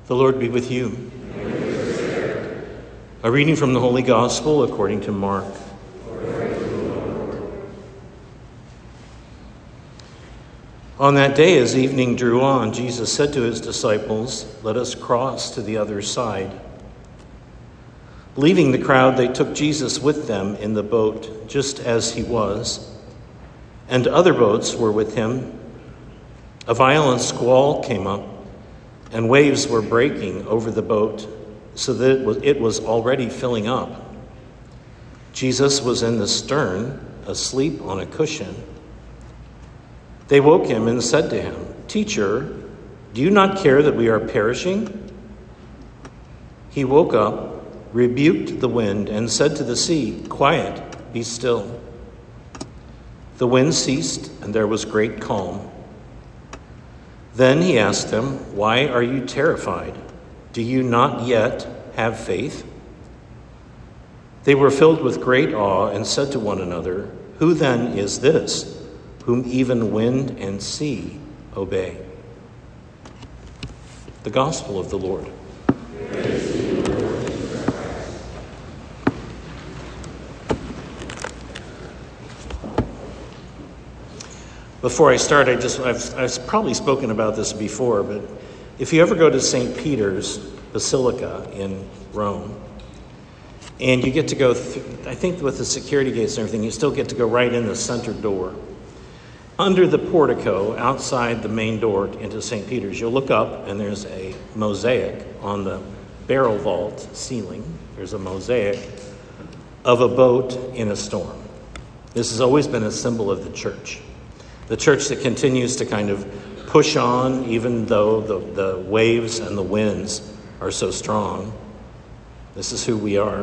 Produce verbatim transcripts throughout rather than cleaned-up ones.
The Lord be with you. A reading from the Holy Gospel according to Mark. On that day, as evening drew on, Jesus said to his disciples, "Let us cross to the other side." Leaving the crowd, they took Jesus with them in the boat, just as he was, and other boats were with him. A violent squall came up, and waves were breaking over the boat, so that it was, it was already filling up. Jesus was in the stern, asleep on a cushion. They woke him and said to him, "Teacher, do you not care that we are perishing?" He woke up, rebuked the wind, and said to the sea, "Quiet, be still." The wind ceased, and there was great calm. Then he asked them, "Why are you terrified? Do you not yet have faith?" They were filled with great awe and said to one another, "Who then is this, whom even wind and sea obey?" The Gospel of the Lord. Before I start, I just I've, I've probably spoken about this before, but if you ever go to Saint Peter's Basilica in Rome, and you get to go, th- I think with the security gates and everything, you still get to go right in the center door. Under the portico, outside the main door into Saint Peter's, you'll look up and there's a mosaic on the barrel vault ceiling. There's a mosaic of a boat in a storm. This has always been a symbol of the church. The church that continues to kind of push on even though the, the waves and the winds are so strong. This is who we are.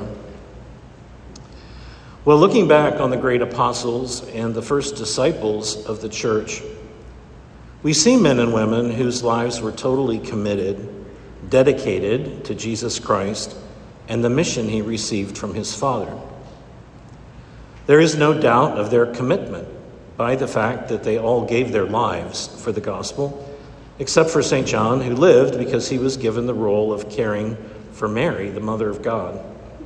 Well, looking back on the great apostles and the first disciples of the church, we see men and women whose lives were totally committed, dedicated to Jesus Christ and the mission he received from his Father. There is no doubt of their commitment by the fact that they all gave their lives for the gospel, except for Saint John, who lived because he was given the role of caring for Mary, the Mother of God.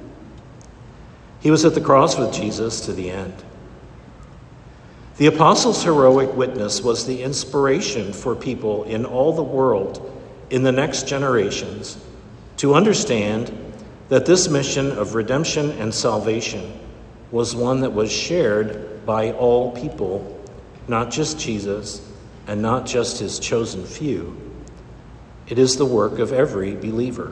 He was at the cross with Jesus to the end. The apostles' heroic witness was the inspiration for people in all the world in the next generations to understand that this mission of redemption and salvation was one that was shared by all people, not just Jesus and not just his chosen few. It is the work of every believer.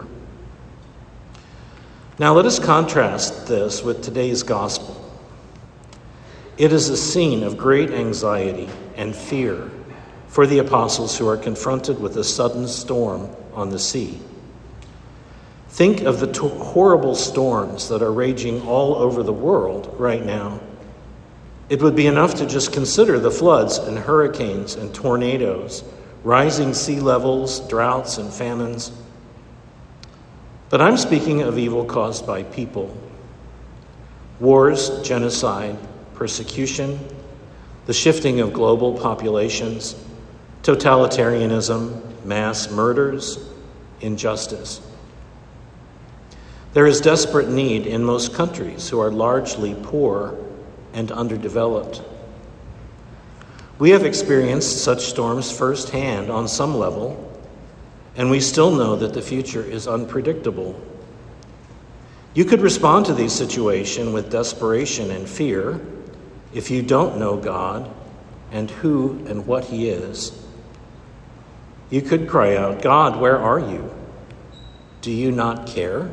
Now let us contrast this with today's gospel. It is a scene of great anxiety and fear for the apostles who are confronted with a sudden storm on the sea. Think of the to- horrible storms that are raging all over the world right now. It would be enough to just consider the floods and hurricanes and tornadoes, rising sea levels, droughts and famines. But I'm speaking of evil caused by people. Wars, genocide, persecution, the shifting of global populations, totalitarianism, mass murders, injustice. There is desperate need in most countries who are largely poor and underdeveloped. We have experienced such storms firsthand on some level, and we still know that the future is unpredictable. You could respond to these situations with desperation and fear if you don't know God and who and what he is. You could cry out, "God, where are you? Do you not care?"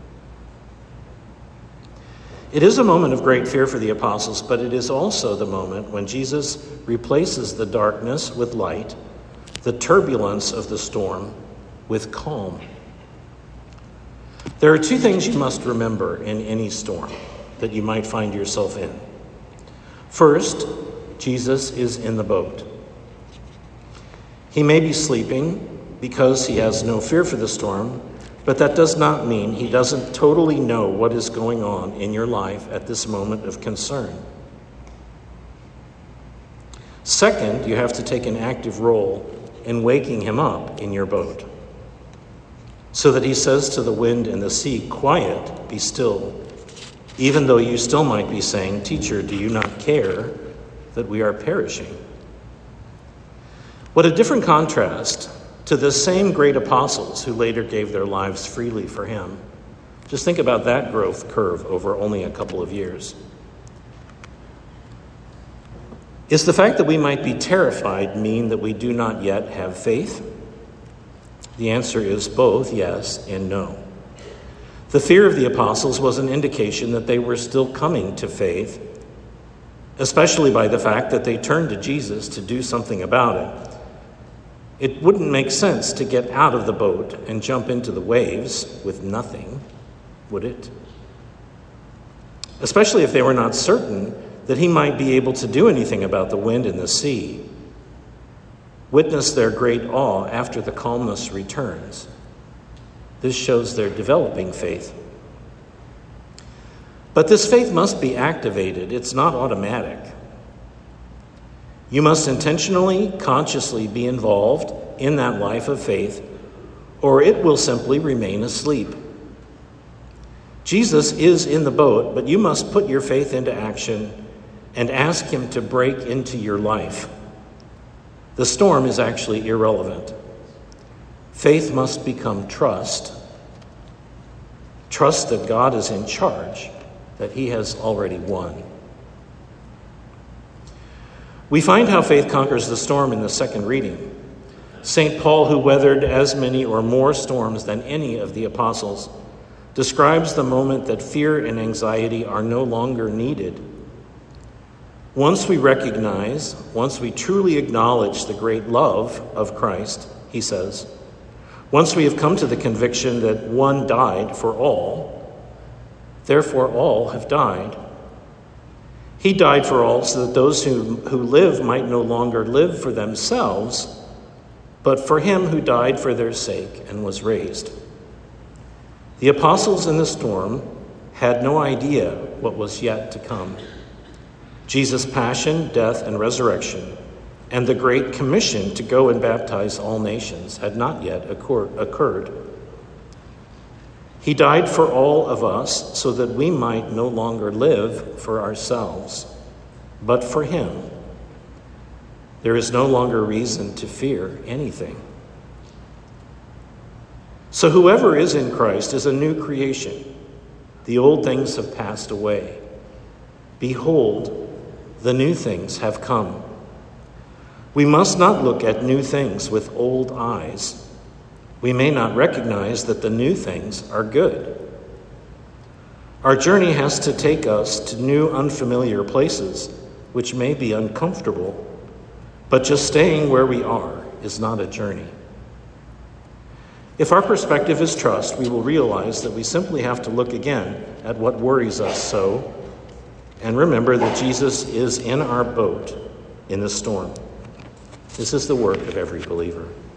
It is a moment of great fear for the apostles, but it is also the moment when Jesus replaces the darkness with light, the turbulence of the storm with calm. There are two things you must remember in any storm that you might find yourself in. First, Jesus is in the boat. He may be sleeping because he has no fear for the storm, but that does not mean he doesn't totally know what is going on in your life at this moment of concern. Second, you have to take an active role in waking him up in your boat. so that he says to the wind and the sea, "Quiet, be still," even though you still might be saying, "Teacher, do you not care that we are perishing?" What a different contrast to the same great apostles who later gave their lives freely for him. Just think about that growth curve over only a couple of years. Is the fact that we might be terrified mean that we do not yet have faith? The answer is both yes and no. The fear of the apostles was an indication that they were still coming to faith, especially by the fact that they turned to Jesus to do something about it. It wouldn't make sense to get out of the boat and jump into the waves with nothing, would it? Especially if they were not certain that he might be able to do anything about the wind and the sea. Witness their great awe after the calmness returns. This shows their developing faith. But this faith must be activated. It's not automatic. You must intentionally, consciously be involved in that life of faith, or it will simply remain asleep. Jesus is in the boat, but you must put your faith into action and ask him to break into your life. The storm is actually irrelevant. Faith must become trust. Trust that God is in charge, that he has already won. We find how faith conquers the storm in the second reading. Saint Paul, who weathered as many or more storms than any of the apostles, describes the moment that fear and anxiety are no longer needed. Once we recognize, once we truly acknowledge the great love of Christ, he says, once we have come to the conviction that one died for all, therefore all have died. He died for all so that those who, who live might no longer live for themselves, but for him who died for their sake and was raised. The apostles in the storm had no idea what was yet to come. Jesus' passion, death, and resurrection, and the great commission to go and baptize all nations had not yet occurred. He died for all of us so that we might no longer live for ourselves, but for him. There is no longer reason to fear anything. So whoever is in Christ is a new creation. The old things have passed away. Behold, the new things have come. We must not look at new things with old eyes. We may not recognize that the new things are good. Our journey has to take us to new, unfamiliar places, which may be uncomfortable, but just staying where we are is not a journey. If our perspective is trust, we will realize that we simply have to look again at what worries us so, and remember that Jesus is in our boat in the storm. This is the work of every believer.